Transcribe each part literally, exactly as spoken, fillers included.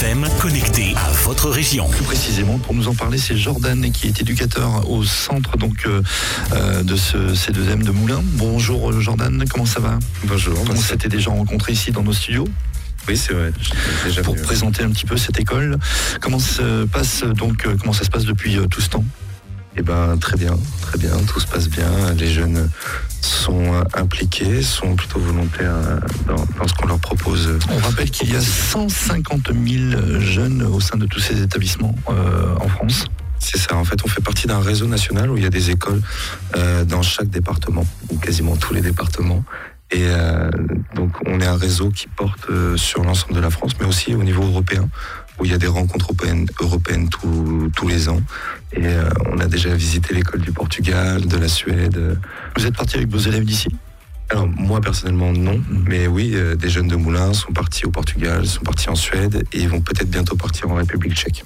F M, connecté à votre région. Plus précisément, pour nous en parler, c'est Jordan qui est éducateur au centre donc euh, de ce C deux M de Moulins. Bonjour Jordan, comment ça va? Bonjour. On bah, s'était déjà rencontrés ici dans nos studios. Oui, c'est vrai. Déjà pour vu. présenter un petit peu cette école. Comment se passe donc euh, comment ça se passe depuis euh, tout ce temps? Eh ben, très bien, très bien. Tout se passe bien. Les jeunes sont euh, impliqués, sont plutôt volontaires euh, dans, dans ce qu'on leur propose. On rappelle qu'il y a cent cinquante mille jeunes au sein de tous ces établissements euh, en France. C'est ça. En fait, on fait partie d'un réseau national où il y a des écoles euh, dans chaque département, ou quasiment tous les départements. Et euh, donc, on est un réseau qui porte euh, sur l'ensemble de la France, mais aussi au niveau européen, où il y a des rencontres européennes, européennes tous, tous les ans. Et euh, on a déjà visité l'école du Portugal, de la Suède. Vous êtes parti avec vos élèves d'ici? Alors, moi, personnellement, non. Mmh. Mais oui, euh, des jeunes de Moulins sont partis au Portugal, sont partis en Suède, et ils vont peut-être bientôt partir en République tchèque.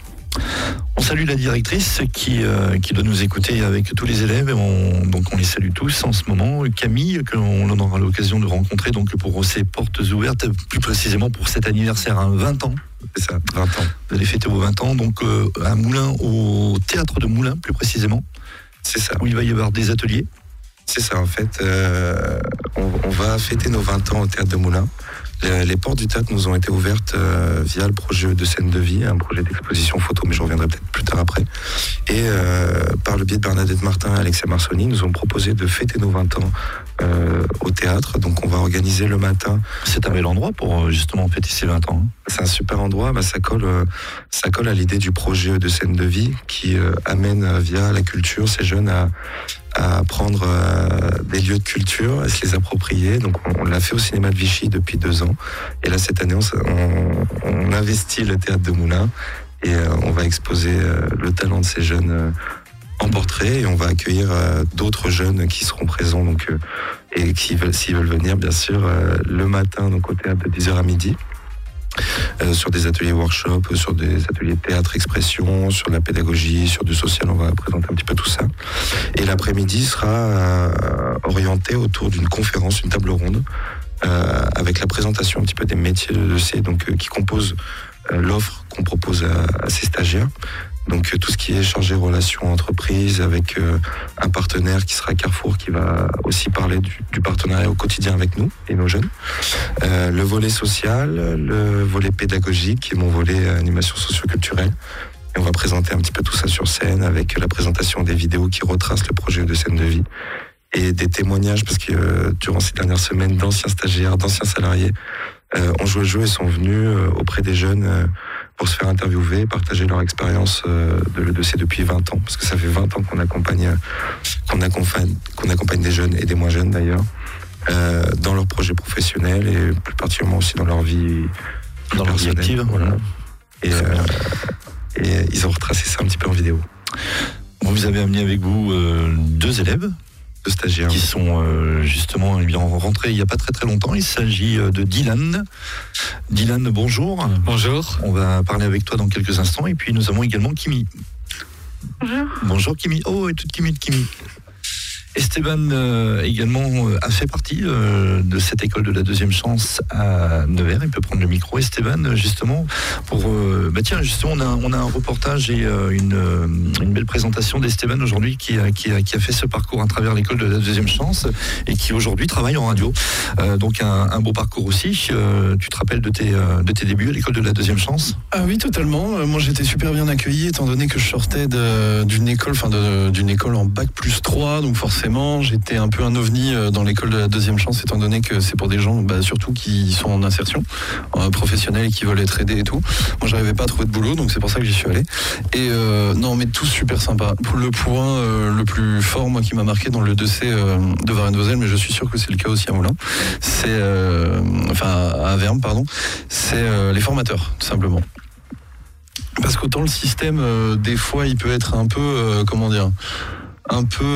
On salue la directrice qui, euh, qui doit nous écouter avec tous les élèves. On, donc on les salue tous en ce moment. Camille, que l'on aura l'occasion de rencontrer donc pour ces portes ouvertes, plus précisément pour cet anniversaire, hein, vingt ans. C'est ça, vingt ans. Vous allez fêter vos vingt ans, donc euh, à Moulins, au théâtre de Moulins plus précisément. C'est ça. Où il va y avoir des ateliers. C'est ça, en fait. Euh, on, on va fêter nos vingt ans au théâtre de Moulins. Les portes du théâtre nous ont été ouvertes euh, via le projet de scène de vie, un projet d'exposition photo, mais je reviendrai peut-être plus tard après. Et euh, par le biais de Bernadette Martin et Alexia Marsoni, nous ont proposé de fêter nos vingt ans euh, au théâtre. Donc on va organiser le matin. C'est un bel endroit pour justement fêter ces vingt ans. C'est un super endroit, bah, ça, colle, euh, ça colle à l'idée du projet de scène de vie qui euh, amène euh, via la culture ces jeunes à à prendre euh, des lieux de culture, à se les approprier. Donc on, on l'a fait au cinéma de Vichy depuis deux ans. Et là, cette année, on, on, on investit le théâtre de Moulins et euh, on va exposer euh, le talent de ces jeunes euh, en portrait et on va accueillir euh, d'autres jeunes qui seront présents donc, euh, et qui veulent, s'ils veulent venir, bien sûr, euh, le matin donc, au théâtre de dix heures à midi. Euh, sur des ateliers workshop, sur des ateliers théâtre expression, sur la pédagogie, sur du social, on va présenter un petit peu tout ça. Et l'après-midi sera euh, orienté autour d'une conférence, une table ronde, euh, avec la présentation un petit peu des métiers de C, donc euh, qui composent euh, l'offre qu'on propose à, à ces stagiaires. Donc euh, tout ce qui est chargé relations entreprises avec euh, un partenaire qui sera Carrefour qui va aussi parler du, du partenariat au quotidien avec nous et nos jeunes. Euh, le volet social, le volet pédagogique qui est mon volet animation socio-culturelle. Et on va présenter un petit peu tout ça sur scène avec la présentation des vidéos qui retracent le projet de scène de vie et des témoignages parce que euh, durant ces dernières semaines d'anciens stagiaires, d'anciens salariés euh, ont joué le jeu et sont venus euh, auprès des jeunes euh, pour se faire interviewer, partager leur expérience euh, de, de ces depuis vingt ans, parce que ça fait vingt ans qu'on accompagne, qu'on accompagne, qu'on accompagne des jeunes et des moins jeunes d'ailleurs, euh, dans leurs projets professionnels et plus particulièrement aussi dans leur vie, dans leur vie active. Voilà. Et, euh, et ils ont retracé ça un petit peu en vidéo. Vous avez amené avec vous euh, deux élèves. De stagiaires. Qui sont euh, justement eh bien, rentrés il n'y a pas très très longtemps. Il s'agit de Dylan. Dylan, bonjour. Bonjour. On va parler avec toi dans quelques instants. Et puis nous avons également Kimi. Bonjour. Bonjour Kimi. Oh, et toute timide Kimi. Esteban euh, également euh, a fait partie euh, de cette école de la deuxième chance à Nevers. Il peut prendre le micro. Esteban, justement, pour euh, bah tiens, justement, on a on a un reportage et euh, une euh, une belle présentation d'Esteban aujourd'hui qui a qui a qui a fait ce parcours à travers l'école de la deuxième chance et qui aujourd'hui travaille en radio. Euh, donc un, un beau parcours aussi. Euh, tu te rappelles de tes euh, de tes débuts à l'école de la deuxième chance? Ah oui, totalement. Euh, moi, j'étais super bien accueilli étant donné que je sortais de, d'une école, enfin de, d'une école en bac plus trois, donc forcément. J'étais un peu un ovni dans l'école de la deuxième chance, étant donné que c'est pour des gens bah, surtout qui sont en insertion euh, professionnelle et qui veulent être aidés et tout. Moi, j'arrivais pas à trouver de boulot, donc c'est pour ça que j'y suis allé. Et euh, non, mais tous super sympa. Pour le point euh, le plus fort, moi, qui m'a marqué dans le deux C euh, de Varennes-Vauzelles, mais je suis sûr que c'est le cas aussi à Moulins, c'est euh, enfin à Vermes, pardon, c'est euh, les formateurs, tout simplement. Parce qu'autant le système, euh, des fois, il peut être un peu, euh, comment dire, un peu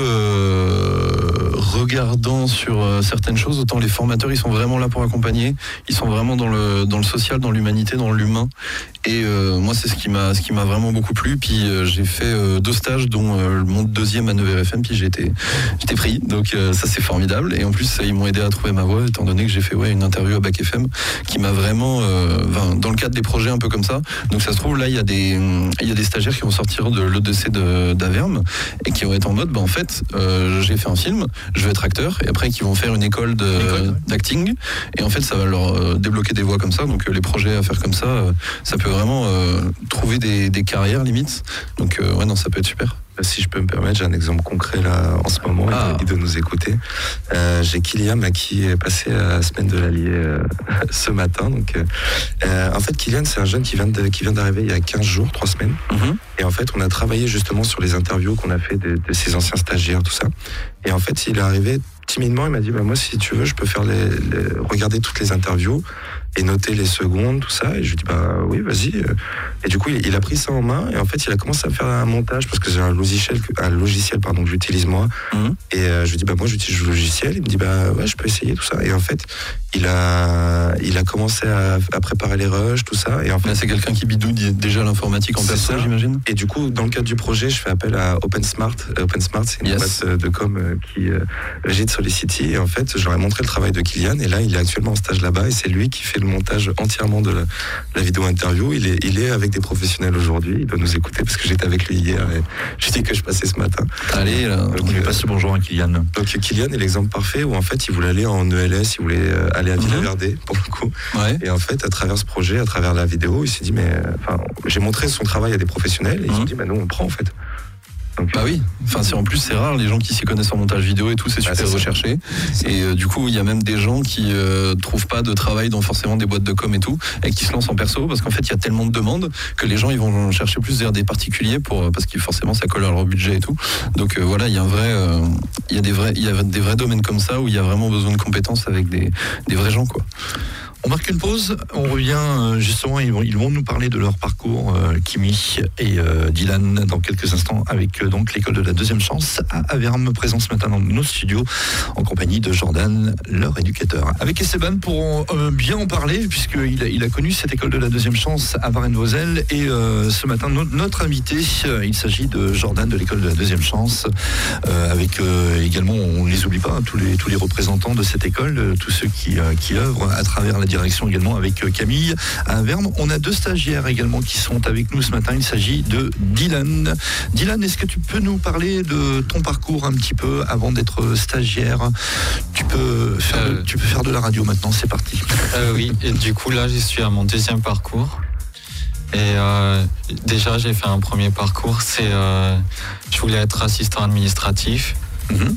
euh, regardant sur euh, certaines choses, autant les formateurs ils sont vraiment là pour accompagner, ils sont vraiment dans le dans le social, dans l'humanité, dans l'humain. Et euh, moi c'est ce qui m'a ce qui m'a vraiment beaucoup plu. Puis euh, j'ai fait euh, deux stages, dont euh, mon deuxième à neuf R F M. Puis j'ai été j'étais pris, donc euh, ça c'est formidable. Et en plus ils m'ont aidé à trouver ma voie, étant donné que j'ai fait ouais une interview à Bac F M qui m'a vraiment euh, dans le cadre des projets un peu comme ça. Donc ça se trouve là il y a des il y a des stagiaires qui vont sortir de l'E D C de d'Averme et qui vont être en mode bah en fait euh, j'ai fait un film, je vais être acteur, et après qui vont faire une école de école, d'acting, et en fait ça va leur euh, débloquer des voies comme ça. Donc euh, les projets à faire comme ça, euh, ça peut vraiment euh, trouver des, des carrières limite. Donc euh, ouais non ça peut être super. Si je peux me permettre, j'ai un exemple concret là en ce moment, ah. il doit nous écouter. Euh, j'ai Kylian là, qui est passé à la semaine de l'Allier euh, ce matin. Donc, euh, en fait, Kylian, c'est un jeune qui vient, de, qui vient d'arriver il y a quinze jours, trois semaines. Mm-hmm. Et en fait, on a travaillé justement sur les interviews qu'on a fait de, de ses anciens stagiaires, tout ça. Et en fait, il est arrivé timidement, il m'a dit bah, moi, si tu veux, je peux faire les, les, regarder toutes les interviews et noter les secondes, tout ça. Et je lui dis bah oui, vas-y. Et du coup, il, il a pris ça en main, et en fait, il a commencé à faire un montage parce que j'ai un logiciel, un logiciel pardon, que j'utilise moi. Mmh. Et euh, je lui dis bah moi, j'utilise le logiciel. Il me dit bah ouais, je peux essayer tout ça. Et en fait, il a, il a commencé à, à préparer les rushs, tout ça. Et en fait, là, c'est quelqu'un qui bidouille déjà l'informatique en personne, j'imagine. Et du coup, dans le cadre du projet, je fais appel à OpenSmart. OpenSmart, c'est une yes. boîte de com qui euh, régit de Solicity. Et en fait, je leur ai montré le travail de Kylian. Et là, il est actuellement en stage là-bas, et c'est lui qui fait le montage entièrement de la, la vidéo interview. Il est, il est avec des professionnels aujourd'hui. Il doit nous écouter parce que j'étais avec lui hier et je dis que je passais ce matin. Allez, là, donc, on lui passe le bonjour à Kylian. Donc Kylian est l'exemple parfait où en fait il voulait aller en E L S, il voulait aller à Villaverde pour le coup. Ouais. Et en fait, à travers ce projet, à travers la vidéo, il s'est dit mais enfin, j'ai montré son travail à des professionnels et ils mmh. ont dit bah nous on prend en fait. Donc, bah oui, enfin c'est en plus c'est rare les gens qui s'y connaissent en montage vidéo et tout, c'est super ah, c'est recherché. Et euh, du coup il y a même des gens qui euh, trouvent pas de travail dans forcément des boîtes de com et tout, et qui se lancent en perso parce qu'en fait il y a tellement de demandes que les gens ils vont chercher plus vers des particuliers pour parce que forcément ça colle à leur budget et tout. Donc euh, voilà il y a un vrai, euh, il y a des vrais, il y a des vrais domaines comme ça où il y a vraiment besoin de compétences avec des des vrais gens quoi. On marque une pause, on revient justement, ils vont, ils vont nous parler de leur parcours, euh, Kimi et euh, Dylan, dans quelques instants, avec euh, donc l'école de la deuxième chance à Averme, présent ce matin dans nos studios, en compagnie de Jordan, leur éducateur. Avec Esteban pour euh, bien en parler, puisqu'il a, il a connu cette école de la deuxième chance à Varennes-Vauzelles, et euh, ce matin, no, notre invité, euh, il s'agit de Jordan de l'école de la deuxième chance, euh, avec euh, également, on ne les oublie pas, hein, tous, les, tous les représentants de cette école, euh, tous ceux qui, euh, qui œuvrent à travers la direction également avec Camille à Averme. On a deux stagiaires également qui sont avec nous ce matin. Il s'agit de Dylan. Dylan, est-ce que tu peux nous parler de ton parcours un petit peu avant d'être stagiaire? Tu peux faire, euh, de, tu peux faire de la radio maintenant, c'est parti. Euh, oui, et du coup là je suis à mon deuxième parcours. Et euh, déjà j'ai fait un premier parcours, c'est euh, je voulais être assistant administratif. Mm-hmm.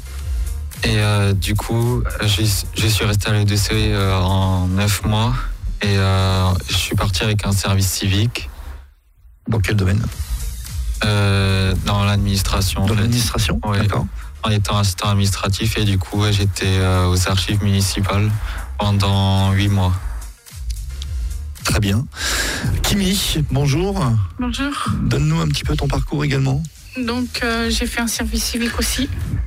Et euh, du coup, je, je suis resté à l'E D C euh, en neuf mois et euh, je suis parti avec un service civique. Dans quel domaine? euh, Dans l'administration. Dans l'administration, ouais. D'accord. En étant assistant administratif, et du coup, ouais, j'étais euh, aux archives municipales pendant huit mois. Très bien. Kimi, bonjour. Bonjour. Donne-nous un petit peu ton parcours également. Donc, euh, j'ai fait un service civique aussi.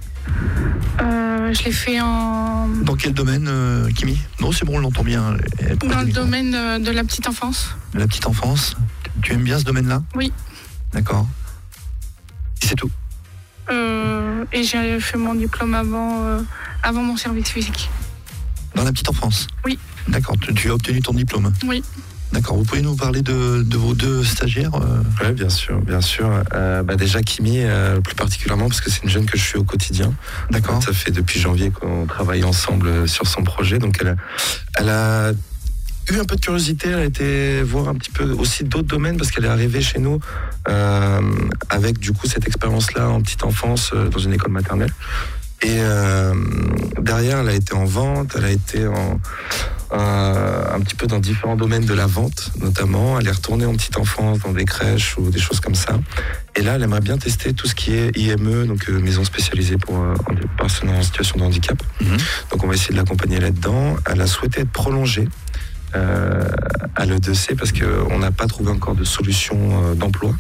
Euh, je l'ai fait en... Dans quel domaine, euh, Kimi? Non, c'est bon, on l'entend bien. Dans le domaine euh, de la petite enfance. De la petite enfance. Tu aimes bien ce domaine-là? Oui. D'accord. Et c'est tout? euh, Et j'ai fait mon diplôme avant, euh, avant mon service civique. Dans la petite enfance? Oui. D'accord, tu, tu as obtenu ton diplôme? Oui. D'accord, vous pouvez nous parler de, de vos deux stagiaires? euh... Oui, bien sûr, bien sûr. Euh, bah déjà Kimi, euh, plus particulièrement parce que c'est une jeune que je suis au quotidien. D'accord. Ça fait depuis janvier qu'on travaille ensemble sur son projet, donc elle a, elle a eu un peu de curiosité, elle a été voir un petit peu aussi d'autres domaines parce qu'elle est arrivée chez nous euh, avec du coup cette expérience-là en petite enfance euh, dans une école maternelle. Et euh, derrière, elle a été en vente, elle a été en, euh, un petit peu dans différents domaines de la vente, notamment. Elle est retournée en petite enfance dans des crèches ou des choses comme ça. Et là, elle aimerait bien tester tout ce qui est I M E, donc euh, maison spécialisée pour euh, personnes en situation de handicap. Mmh. Donc on va essayer de l'accompagner là-dedans. Elle a souhaité être prolongée euh, à l'E D C parce qu'on n'a pas trouvé encore de solution euh, d'emploi.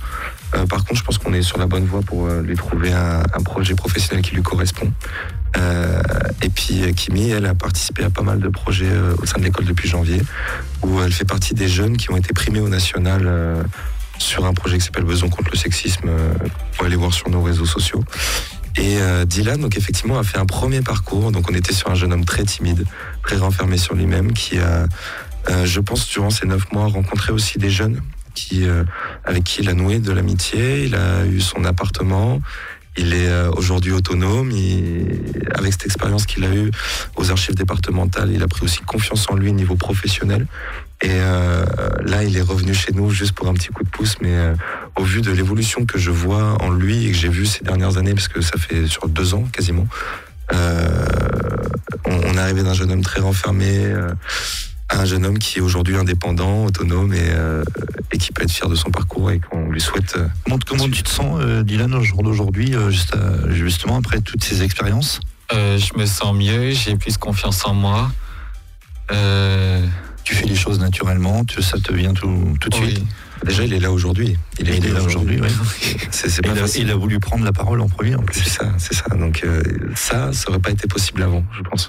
Euh, par contre, je pense qu'on est sur la bonne voie pour euh, lui trouver un, un projet professionnel qui lui correspond. Euh, et puis Kimi, elle a participé à pas mal de projets euh, au sein de l'école depuis janvier, où elle fait partie des jeunes qui ont été primés au national euh, sur un projet qui s'appelle Beson contre le sexisme. Euh, vous pouvez aller voir sur nos réseaux sociaux. Et euh, Dylan, donc effectivement, a fait un premier parcours. Donc on était sur un jeune homme très timide, très renfermé sur lui-même, qui a, euh, je pense, durant ces neuf mois, rencontré aussi des jeunes qui, euh, avec qui il a noué de l'amitié. Il a eu son appartement. Il est euh, aujourd'hui autonome. Il, avec cette expérience qu'il a eue aux archives départementales, il a pris aussi confiance en lui au niveau professionnel. Et euh, là, il est revenu chez nous juste pour un petit coup de pouce, mais euh, au vu de l'évolution que je vois en lui et que j'ai vu ces dernières années, parce que ça fait sur deux ans quasiment, euh, on, on est arrivé d'un jeune homme très renfermé euh, à un jeune homme qui est aujourd'hui indépendant, autonome et, euh, et qui peut être fier de son parcours et qu'on lui souhaite... Euh, comment, comment tu te sens, euh, Dylan, au jour d'aujourd'hui, euh, juste à, justement après toutes ces expériences? euh, Je me sens mieux, j'ai plus confiance en moi. Euh... Tu fais les choses naturellement, tu, ça te vient tout, tout de oui. suite. Déjà, il est là aujourd'hui. Il est, il est là aujourd'hui, oui. C'est, c'est pas il, a, facile. il a voulu prendre la parole en premier, en plus. C'est ça, c'est ça. Donc euh, ça, ça aurait pas été possible avant, je pense.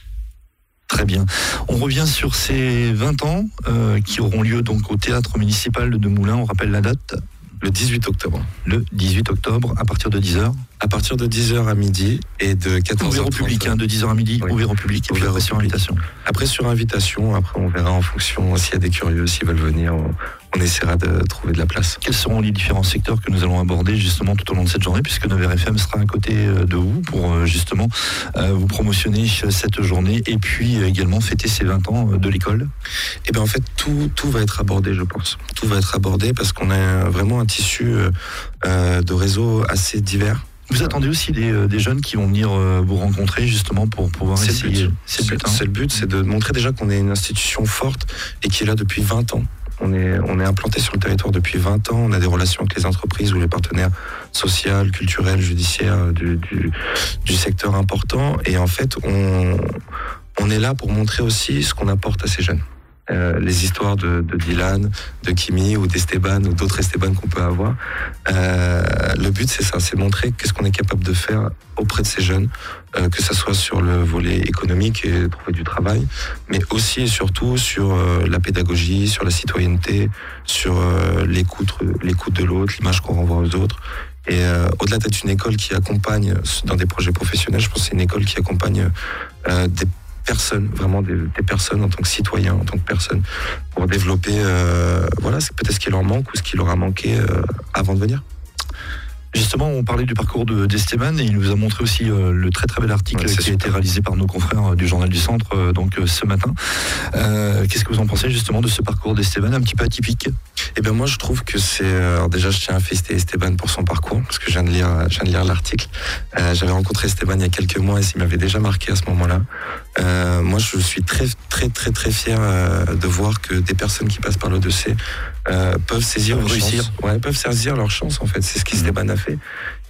Très bien. On revient sur ces vingt ans euh, qui auront lieu donc au théâtre municipal de Moulins. On rappelle la date. Le dix-huit octobre. Le dix-huit octobre, à partir de dix heures. À partir de dix heures à midi et de quatorze heures Ouvert au public, hein, de dix heures à midi, oui. ouvert au public, et puis après sur invitation. Après sur invitation, après on verra en fonction s'il y a des curieux, s'ils veulent venir, on, on essaiera de trouver de la place. Quels seront les différents secteurs que nous allons aborder justement tout au long de cette journée, puisque neuf F M sera à côté de vous pour justement euh, vous promotionner cette journée et puis également fêter ces vingt ans de l'école? Et bien en fait tout, tout va être abordé, je pense. Tout va être abordé parce qu'on a vraiment un tissu euh, de réseau assez divers. Vous attendez aussi des, des jeunes qui vont venir vous rencontrer justement pour pouvoir c'est essayer. Le but. C'est, c'est, le but, hein. c'est le but, c'est de montrer déjà qu'on est une institution forte et qui est là depuis vingt ans. On est, on est implanté sur le territoire depuis vingt ans. On a des relations avec les entreprises ou les partenaires sociaux, culturels, judiciaires du, du, du secteur important. Et en fait, on, on est là pour montrer aussi ce qu'on apporte à ces jeunes. Euh, les histoires de, de Dylan, de Kimi ou d'Esteban ou d'autres Esteban qu'on peut avoir. Euh, le but, c'est ça, c'est montrer qu'est-ce qu'on est capable de faire auprès de ces jeunes, euh, que ça soit sur le volet économique et trouver du travail, mais aussi et surtout sur euh, la pédagogie, sur la citoyenneté, sur euh, l'écoute, l'écoute de l'autre, l'image qu'on renvoie aux autres. Et euh, au-delà d'être une école qui accompagne dans des projets professionnels, je pense que c'est une école qui accompagne euh, des personnes, vraiment des, des personnes en tant que citoyens, en tant que personnes, pour développer euh, voilà, c'est peut-être ce qui leur manque ou ce qui leur a manqué euh, avant de venir. Justement, on parlait du parcours de, d'Esteban et il nous a montré aussi euh, le très très bel article ouais, qui super. a été réalisé par nos confrères du Journal du Centre euh, donc euh, ce matin. Euh, qu'est-ce que vous en pensez justement de ce parcours d'Esteban un petit peu atypique? Eh bien moi je trouve que c'est... Alors déjà je tiens à féliciter Esteban pour son parcours, parce que je viens de lire, je viens de lire l'article. Euh, j'avais rencontré Esteban il y a quelques mois et il m'avait déjà marqué à ce moment-là. Euh, moi je suis très très très très fier euh, de voir que des personnes qui passent par l'O deux C euh, peuvent saisir leur chance. Ouais, peuvent saisir leur chance en fait, c'est ce qu'Esteban a fait.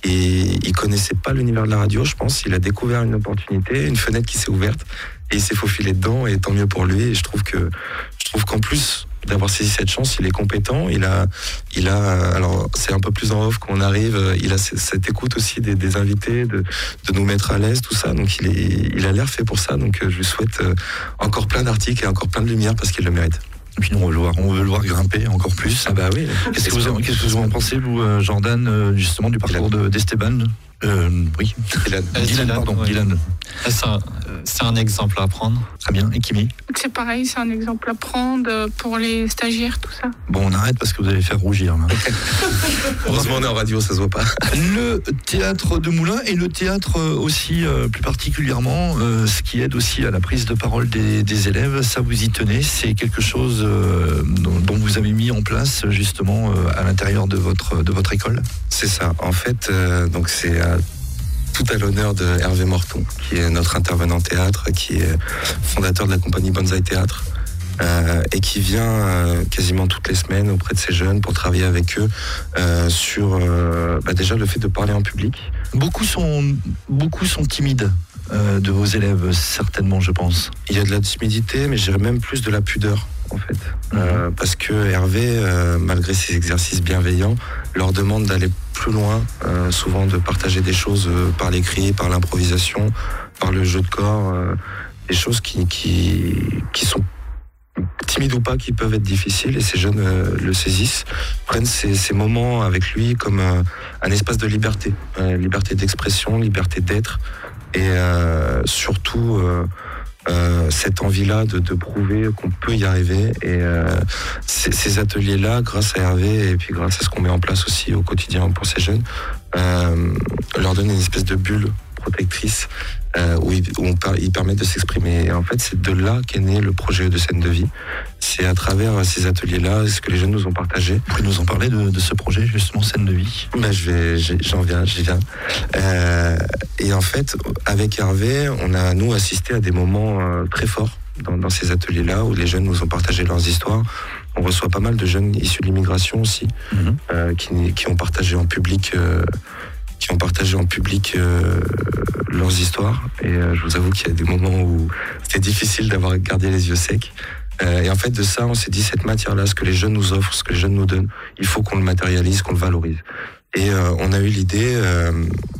Et il connaissait pas l'univers de la radio, je pense. Il a découvert une opportunité, une fenêtre qui s'est ouverte et il s'est faufilé dedans et tant mieux pour lui. Et je trouve que, je trouve qu'en plus d'avoir saisi cette chance, il est compétent. Il a, il a, alors c'est un peu plus en off qu'on arrive. Il a cette écoute aussi des, des invités, de, de nous mettre à l'aise, tout ça. Donc il est, il a l'air fait pour ça. Donc je lui souhaite encore plein d'articles et encore plein de lumière parce qu'il le mérite. Et puis nous, on veut le voir, on veut le voir grimper encore plus. Ah bah oui. Qu'est-ce que vous en, qu'est-ce que vous en pensez, vous, Jordan, justement, du parcours de, d'Esteban? euh, Oui. Dylan. Euh, Dylan, pardon, ouais. Dylan. C'est un, c'est un exemple à prendre. Très bien. Et Kimi? C'est pareil, c'est un exemple à prendre pour les stagiaires, tout ça. Bon, on arrête parce que vous allez faire rougir. Là. Heureusement, on est en radio, ça se voit pas. Le théâtre de Moulins et le théâtre aussi, euh, plus particulièrement, euh, ce qui aide aussi à la prise de parole des, des élèves, ça vous y tenez, c'est quelque chose euh, dont, dont vous avez mis en place justement euh, à l'intérieur de votre, de votre école? C'est ça. En fait, euh, donc c'est euh, tout à l'honneur de Hervé Morton, qui est notre intervenant théâtre, qui est fondateur de la compagnie Banzai Théâtre. Euh, et qui vient euh, quasiment toutes les semaines auprès de ces jeunes pour travailler avec eux euh, sur euh, bah déjà le fait de parler en public. Beaucoup sont, beaucoup sont timides euh, de vos élèves, certainement, je pense. Il y a de la timidité, mais je dirais même plus de la pudeur. en fait. Mmh. Euh, parce que Hervé, euh, malgré ses exercices bienveillants, leur demande d'aller plus loin, euh, souvent de partager des choses euh, par l'écrit, par l'improvisation, par le jeu de corps, euh, des choses qui, qui, qui sont timides ou pas, qui peuvent être difficiles, et ces jeunes euh, le saisissent, prennent ces, ces moments avec lui comme euh, un espace de liberté, euh, liberté d'expression, liberté d'être, et euh, surtout euh, euh, cette envie-là de, de prouver qu'on peut y arriver. Et euh, ces, ces ateliers-là, grâce à Hervé, et puis grâce à ce qu'on met en place aussi au quotidien pour ces jeunes, euh, leur donne une espèce de bulle protectrice euh, où, ils, où on par, ils permettent de s'exprimer. Et en fait, c'est de là qu'est né le projet de scène de vie. C'est à travers ces ateliers-là, ce que les jeunes nous ont partagé. Vous pouvez nous en parler de, de ce projet, justement, scène de vie? Ben, je vais, j'en viens, j'y viens. Euh, et en fait, avec Hervé, on a, nous, assisté à des moments euh, très forts dans, dans ces ateliers-là, où les jeunes nous ont partagé leurs histoires. On reçoit pas mal de jeunes issus de l'immigration aussi, mmh. euh, qui, qui ont partagé en public... Euh, qui ont partagé en public euh, leurs histoires. Et euh, je vous avoue qu'il y a des moments où c'était difficile d'avoir gardé les yeux secs. Euh, et en fait, de ça, on s'est dit, cette matière-là, ce que les jeunes nous offrent, ce que les jeunes nous donnent, il faut qu'on le matérialise, qu'on le valorise. Et euh, on a eu l'idée, euh,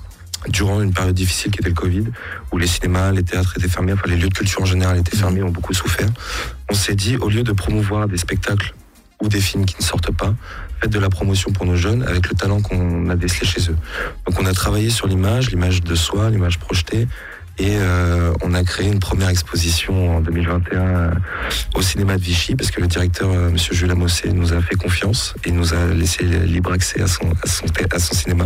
durant une période difficile qui était le Covid, où les cinémas, les théâtres étaient fermés, enfin les lieux de culture en général étaient fermés, ont beaucoup souffert. On s'est dit, au lieu de promouvoir des spectacles ou des films qui ne sortent pas, faites de la promotion pour nos jeunes avec le talent qu'on a décelé chez eux. Donc on a travaillé sur l'image, l'image de soi, l'image projetée, et euh, on a créé une première exposition en deux mille vingt et un euh, au cinéma de Vichy, parce que le directeur, euh, monsieur Jules Amossé, nous a fait confiance et nous a laissé libre accès à son, à son, à son cinéma.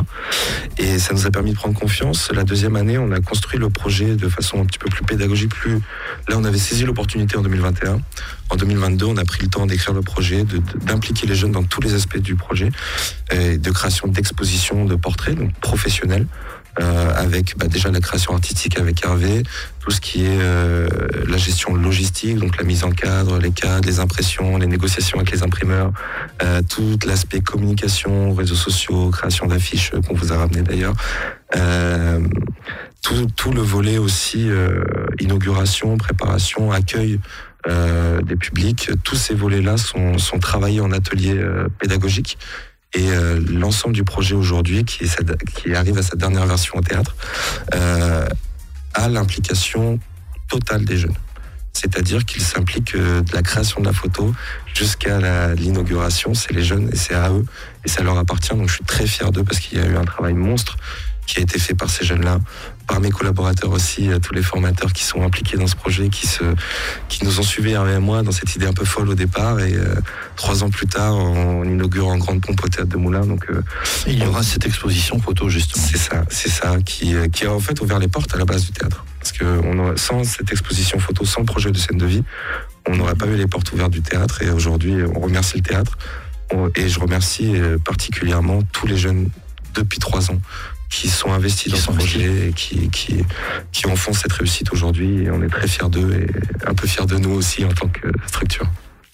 Et ça nous a permis de prendre confiance. La deuxième année, on a construit le projet de façon un petit peu plus pédagogique. Plus... Là, on avait saisi l'opportunité en deux mille vingt et un. En deux mille vingt-deux, on a pris le temps d'écrire le projet, de, d'impliquer les jeunes dans tous les aspects du projet, et de création d'expositions, de portraits, donc professionnels, euh, avec bah, déjà la création artistique avec Hervé, tout ce qui est euh, la gestion logistique, donc la mise en cadre, les cadres, les impressions, les négociations avec les imprimeurs, euh, tout l'aspect communication, réseaux sociaux, création d'affiches euh, qu'on vous a ramené d'ailleurs, euh, tout, tout le volet aussi euh, inauguration, préparation, accueil Euh, des publics, tous ces volets-là sont, sont travaillés en atelier euh, pédagogique, et euh, l'ensemble du projet aujourd'hui, qui, est sa, qui arrive à sa dernière version au théâtre, euh, a l'implication totale des jeunes. C'est-à-dire qu'ils s'impliquent euh, de la création de la photo jusqu'à la, l'inauguration, c'est les jeunes et c'est à eux, et ça leur appartient, donc je suis très fier d'eux parce qu'il y a eu un travail monstre qui a été fait par ces jeunes-là, par mes collaborateurs aussi, tous les formateurs qui sont impliqués dans ce projet, qui, se, qui nous ont suivis, Hervé et moi, dans cette idée un peu folle au départ. Et euh, trois ans plus tard, on inaugure en grande pompe au Théâtre de Moulins. Donc, euh, et il y aura on... cette exposition photo, justement. C'est ça, c'est ça, qui, qui a en fait ouvert les portes à la base du théâtre. Parce que on aurait, sans cette exposition photo, sans le projet de scène de vie, on n'aurait pas eu les portes ouvertes du théâtre. Et aujourd'hui, on remercie le théâtre. Et je remercie particulièrement tous les jeunes depuis trois ans qui sont investis dans ce projet et qui, qui, qui en font cette réussite aujourd'hui. Et on est très fiers d'eux et un peu fiers de nous aussi en tant que structure.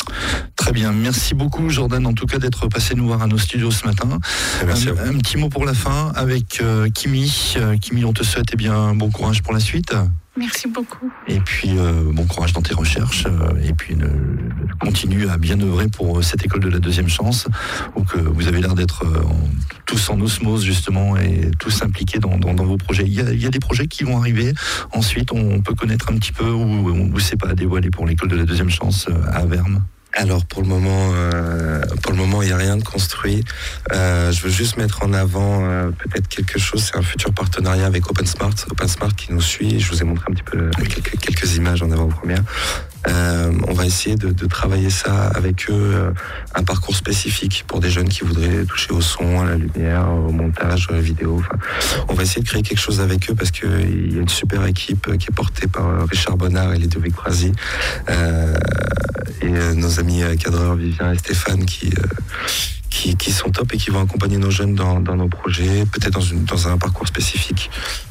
Très bien, merci beaucoup Jordan en tout cas d'être passé nous voir à nos studios ce matin. Merci un, à vous. Un petit mot pour la fin avec euh, Kimi. Euh, Kimi, on te souhaite eh bien, bon courage pour la suite. Merci beaucoup. Et puis euh, bon courage dans tes recherches euh, et puis euh, continue à bien œuvrer pour cette école de la deuxième chance, où que vous avez l'air d'être euh, en, tous en osmose justement et tous impliqués dans, dans, dans vos projets. Il y, a, il y a des projets qui vont arriver ensuite, on peut connaître un petit peu, ou, ou c'est pas à dévoiler pour l'école de la deuxième chance à Avermes? Alors pour le moment, euh, pour le moment, il n'y a rien de construit. Euh, je veux juste mettre en avant euh, peut-être quelque chose. C'est un futur partenariat avec OpenSmart. OpenSmart qui nous suit. Je vous ai montré un petit peu quelques, quelques images en avant-première. Euh, on va essayer de, de travailler ça avec eux, euh, un parcours spécifique pour des jeunes qui voudraient toucher au son, à la lumière, au montage, à la vidéo. Enfin, on va essayer de créer quelque chose avec eux parce qu'il y a une super équipe qui est portée par Richard Bonnard et Ludovic Croisy. Euh, et euh, nos amis cadreurs Vivien et Stéphane qui, euh, qui, qui sont top et qui vont accompagner nos jeunes dans, dans nos projets, peut-être dans, une, dans un parcours spécifique.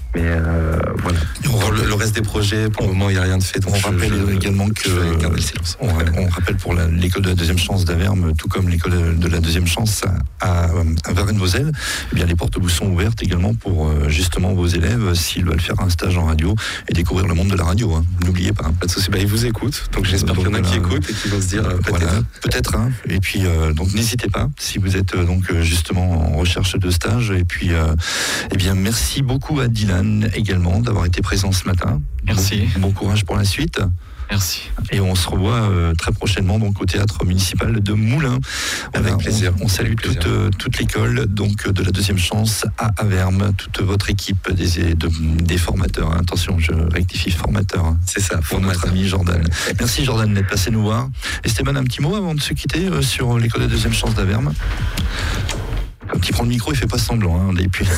Mais euh, voilà. Pour le, le reste des projets, pour le moment, il n'y a rien de fait. Donc on je, rappelle je, également je que vais garder le silence. On, on rappelle pour la, l'école de la deuxième chance d'Averme, tout comme l'école de la deuxième chance à, à, à Varennes-Vauzelles, eh bien les portes vous sont ouvertes également pour euh, justement vos élèves s'ils veulent faire un stage en radio et découvrir le monde de la radio. Hein. N'oubliez pas. Pas de souci. Bah, ils vous écoutent. Donc j'espère qu'il y en a qui écoutent et qui vont se dire euh, peut-être. Voilà, peut-être. Hein. Et puis euh, donc n'hésitez pas si vous êtes euh, donc justement en recherche de stage. Et puis euh, eh bien merci beaucoup à Dylan également d'avoir été présent ce matin. Merci. Bon, bon courage pour la suite. Merci. Et on se revoit euh, très prochainement donc au théâtre municipal de Moulins. Avec voilà, plaisir. On, on salue Avec toute, euh, toute l'école donc de la deuxième chance à Averme, toute votre équipe des, de, des formateurs. Attention, je rectifie formateurs. Hein. C'est ça, pour notre ami Jordan. Merci Jordan d'être passé nous voir. Esteban, un petit mot avant de se quitter euh, sur l'école de la deuxième chance d'Averme. Quand il prend le micro, il fait pas semblant. Hein, et puis...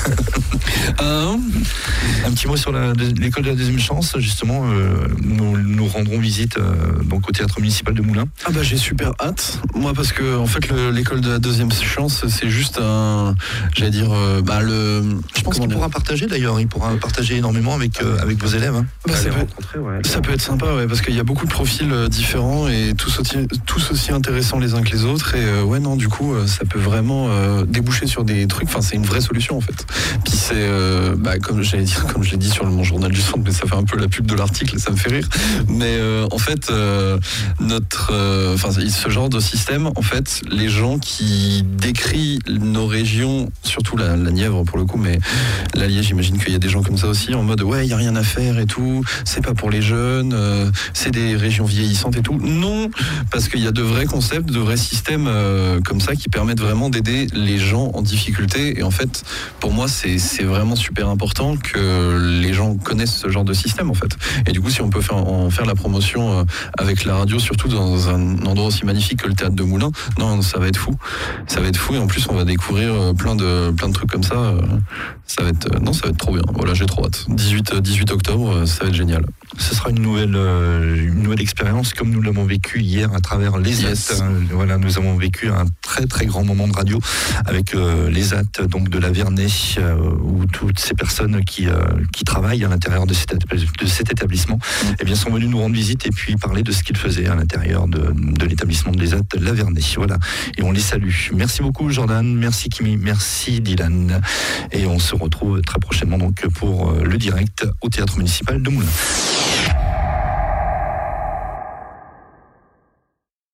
euh, un petit mot sur la, l'école de la deuxième chance. Justement, euh, nous, nous rendrons visite euh, donc au théâtre municipal de Moulins. Ah bah j'ai super hâte. Moi parce que en fait le, l'école de la deuxième chance c'est juste un, j'allais dire euh, bah le. Je pense qu'il pourra partager d'ailleurs. Il pourra partager énormément avec euh, avec vos élèves. Hein. Bah, ça, peut, ouais, ça peut être sympa, ouais, parce qu'il y a beaucoup de profils euh, différents et tous aussi, tous aussi intéressants les uns que les autres. Et euh, ouais non, du coup euh, ça peut vraiment euh, déboucher sur des trucs, enfin c'est une vraie solution en fait. Puis c'est, euh, bah, comme j'allais dire, comme je l'ai dit sur le, mon journal du centre, mais ça fait un peu la pub de l'article, ça me fait rire. Mais euh, en fait, euh, notre, enfin euh, ce genre de système, en fait, les gens qui décrivent nos régions, surtout la, la Nièvre pour le coup, mais l'Allier, j'imagine qu'il y a des gens comme ça aussi, en mode ouais, il y a rien à faire et tout, c'est pas pour les jeunes, euh, c'est des régions vieillissantes et tout. Non, parce qu'il y a de vrais concepts, de vrais systèmes euh, comme ça qui permettent vraiment d'aider les gens en difficulté. Et en fait, pour moi, c'est, c'est vraiment super important que les gens connaissent ce genre de système, en fait. Et du coup, si on peut faire, en faire la promotion euh, avec la radio, surtout dans un endroit aussi magnifique que le théâtre de Moulins, non, ça va être fou. Ça va être fou. Et en plus, on va découvrir euh, plein de, plein de trucs comme ça. Euh, ça va être, euh, non, ça va être trop bien. Voilà, j'ai trop hâte. dix-huit, dix-huit octobre, euh, ça va être génial. Ce sera une nouvelle, euh, une nouvelle expérience comme nous l'avons vécu hier à travers les yes. A T. Euh, voilà, nous avons vécu un très très grand moment de radio avec euh, les A T donc de la Vernay, euh, où toutes ces personnes qui euh, qui travaillent à l'intérieur de cet, de cet établissement, mmh. eh bien sont venues nous rendre visite et puis parler de ce qu'ils faisaient à l'intérieur de, de l'établissement de les A T de la Vernay. Voilà, et on les salue. Merci beaucoup Jordan, merci Kimi, merci Dylan, et on se retrouve très prochainement donc pour euh, le direct au théâtre municipal de Moulins.